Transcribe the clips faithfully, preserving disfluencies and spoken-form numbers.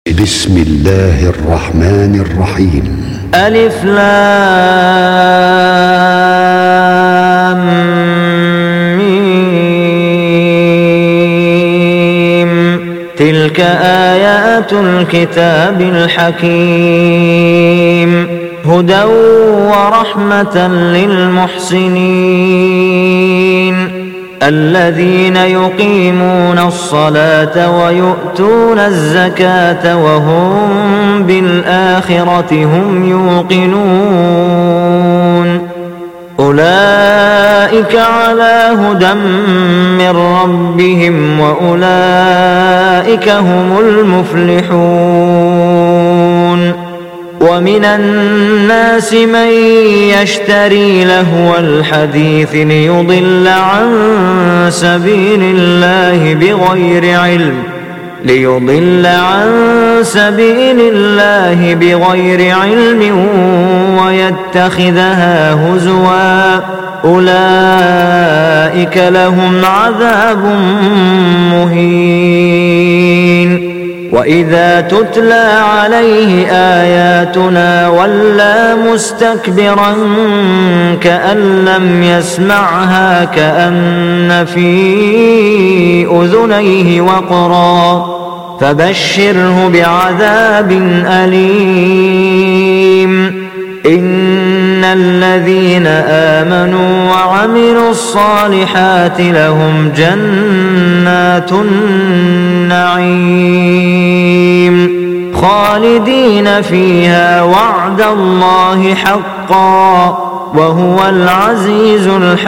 بسم الله الرحمن الرحيم. ألف لام ميم. تلك آيات الكتاب الحكيم هدى ورحمة للمحسنين الذين يقيمون الصلاة ويؤتون الزكاة وهم بالآخرة هم يوقنون أولئك على هدى من ربهم وأولئك هم المفلحون. ومن الناس من يشتري لهو الحديث ليضل عن سبيل الله بغير علم ليضل عن سبيل الله بغير علم ويتخذها هزوا أولئك لهم عذاب مهين. وإذا تتلى عليه آياتنا ولى مستكبرا كأن لم يسمعها كأن في أذنيه وقرا فبشره بعذاب أليم. إن الذين آمنوا وعملوا الصالحات لهم جنات النعيم خالدين فيها وعد الله حقا وهو العزيز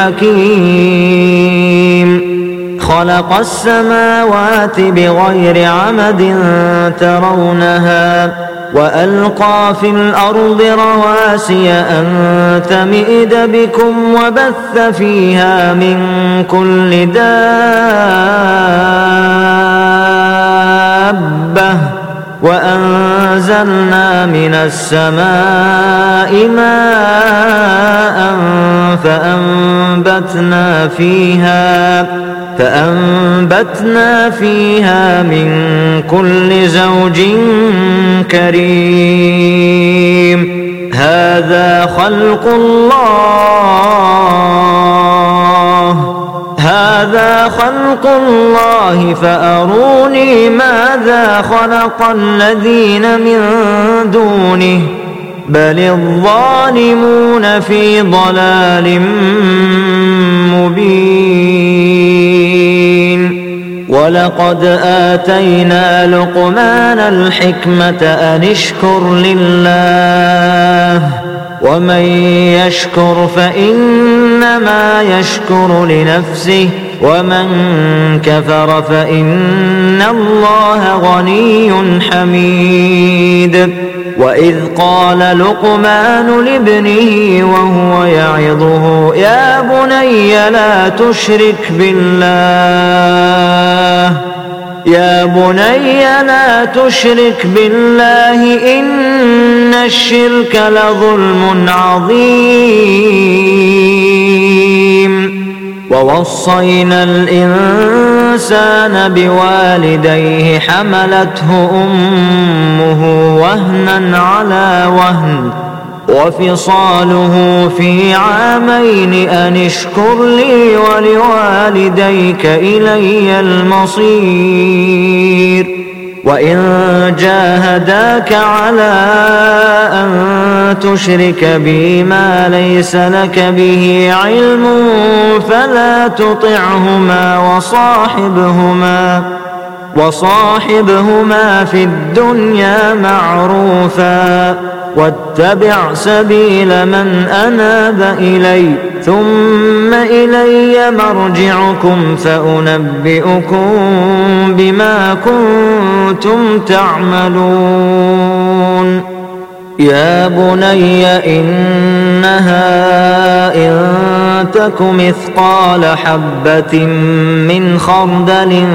الحكيم. خلق السماوات بغير عمد ترونها وألقى في الأرض رواسي أن تميد بكم وبث فيها من كل دابة وأنزلنا من السماء ماء فأنبتنا فيها فأنبتنا فيها من كل زوج كريم. هذا خلق الله هذا خلق الله فأروني ماذا خلق الذين من دونه بل الظالمون في ضلال مبين. ولقد آتينا لقمان الحكمة أن اشكر لله ومن يشكر فإنما يشكر لنفسه ومن كفر فإن الله غني حميد. وإذ قال لقمان لابنه وهو يعظه يا بني لا تشرك بالله يا بني لا تشرك بالله إن الشرك لظلم عظيم. ووصينا الإنسان بوالديه حملته أمه وهنا على وهن وفصاله في عامين أن اشكر لي ولوالديك إلي المصير. وإن جاهداك على أن تشرك بي ما ليس لك به علم فلا تطعهما وصاحبهما وصاحبهما في الدنيا معروفا واتبع سبيل من أناب إلي ثم إلي مرجعكم فأنبئكم بما كنتم تعملون. يا بني إنها إن تك مثقال حبة من خردل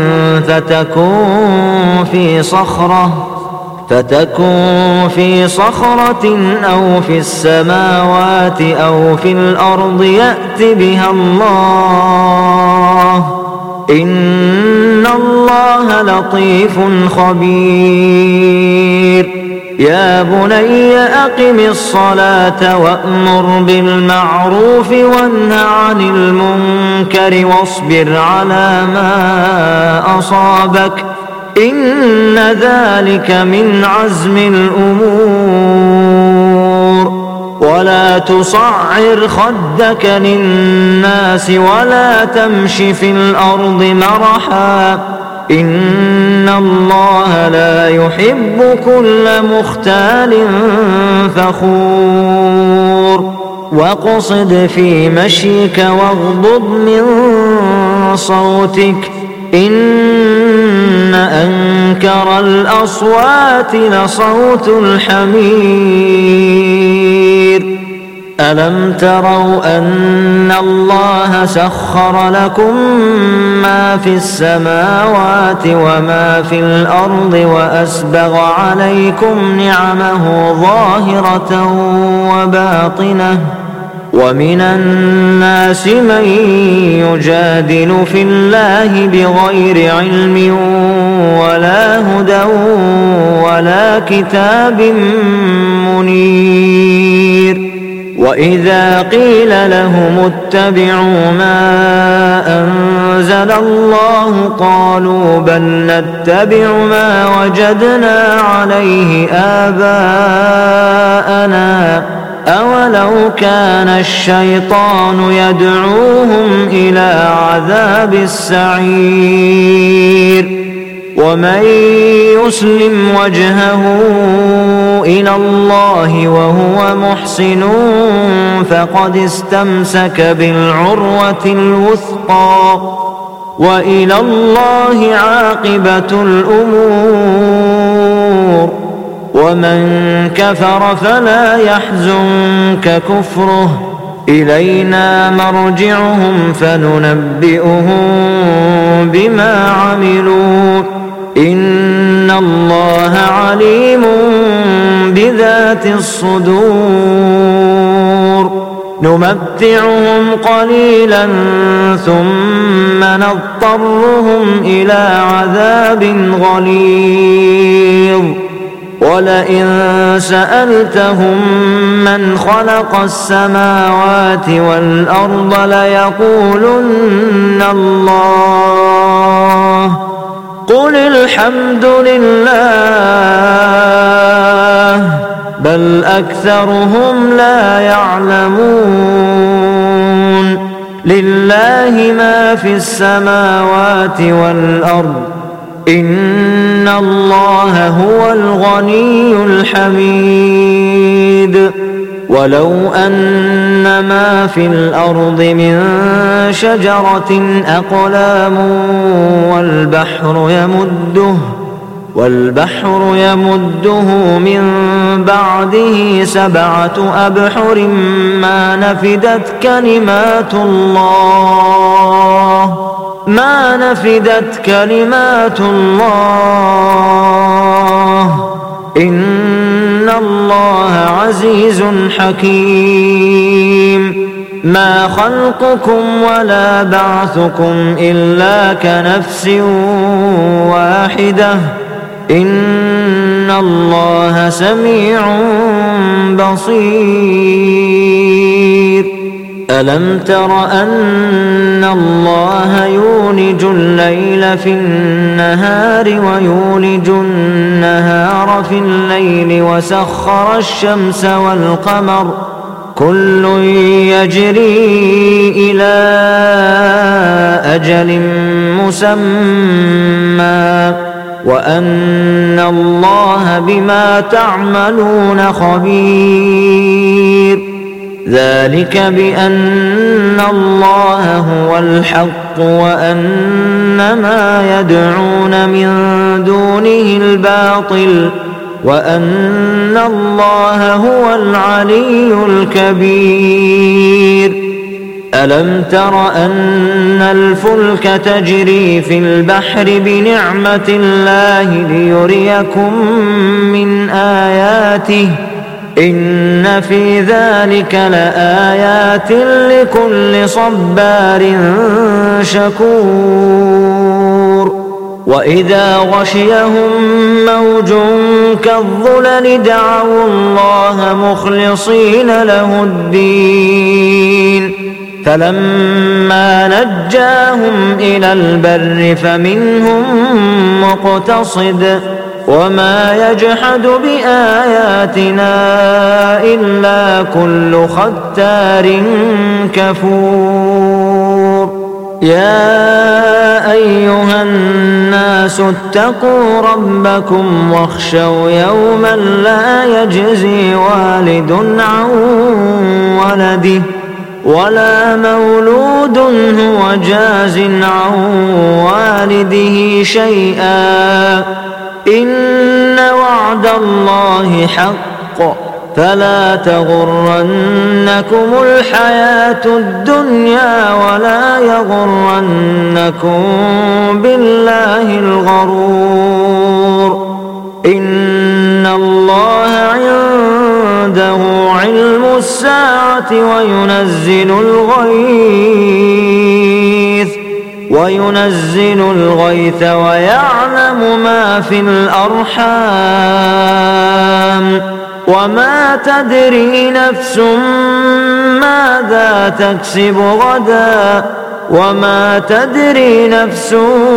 فتكن في صخرة فتكن في صخرة أو في السماوات أو في الأرض يأت بها الله إن إن الله لطيف خبير يا بني أقم الصلاة وأمر بالمعروف وانه عن المنكر واصبر على ما أصابك إن ذلك من عزم الأمور ولا تصعر خدك للناس ولا تمش في الأرض مرحا إن الله لا يحب كل مختال فخور واقصد في مشيك واغضض من صوتك إن أنكر الأصوات لصوت الحمير ألم تروا أن الله سخر لكم ما في السماوات وما في الأرض وأسبغ عليكم نعمه ظاهرة وباطنة ومن الناس من يجادل في الله بغير علم ولا هدى ولا كتاب منير وإذا قيل لهم اتبعوا ما أنزل الله قالوا بل نتبع ما وجدنا عليه آباءنا أولو كان الشيطان يدعوهم إلى عذاب السعير ومن يسلم وجهه إلى الله وهو محسن فقد استمسك بالعروة الوثقى وإلى الله عاقبة الأمور ومن كفر فلا يحزنك كفره إلينا مرجعهم فننبئهم بما عملوا إن الله عليم بذات الصدور نمتعهم قليلا ثم نضطرهم إلى عذاب غليظ ولئن سألتهم من خلق السماوات والأرض ليقولن الله قل الحمد لله بل أكثرهم لا يعلمون لله ما في السماوات والأرض إن الله هو الغني الحميد ولو أن ما في الأرض من شجرة أقلام والبحر يمده والبحر يمده من بعده سبعة أبحر ما نفدت كلمات الله ما نفدت كلمات الله إن الله عزيز حكيم ما خلقكم ولا بعثكم إلا كنفس واحدة إن الله سميع بصير ألم تر أن الله يولج الليل في النهار ويولج النهار في الليل وسخر الشمس والقمر كل يجري إلى أجل مسمى وأن الله بما تعملون خبير ذلك بأن الله هو الحق وأن ما يدعون من دونه الباطل وأن الله هو العلي الكبير ألم تر أن الفلك تجري في البحر بنعمة الله ليريكم من آياته إن في ذلك لآيات لكل صبار شكور وإذا غشيهم موج كالظلل دعوا الله مخلصين له الدين فلما نجاهم إلى البر فمنهم مقتصد وما يجحد بآياتنا إلا كل ختار كفور. يا أيها الناس اتقوا ربكم واخشوا يوما لا يجزي والد عن ولده ولا مولود هو جاز عن والده شيئا إن وعد الله حق فلا تغرنكم الحياة الدنيا ولا يغرنكم بالله الغرور. إن الله عنده علم الساعة وينزل الغيث وينزل الغيث ويعلم ما في الأرحام وما تدري نفس ماذا تكسب غدا وما تدري نفس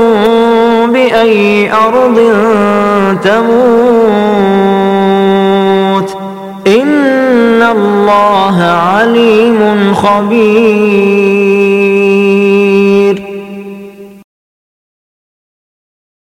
بأي أرض تموت إن الله عليم خبير.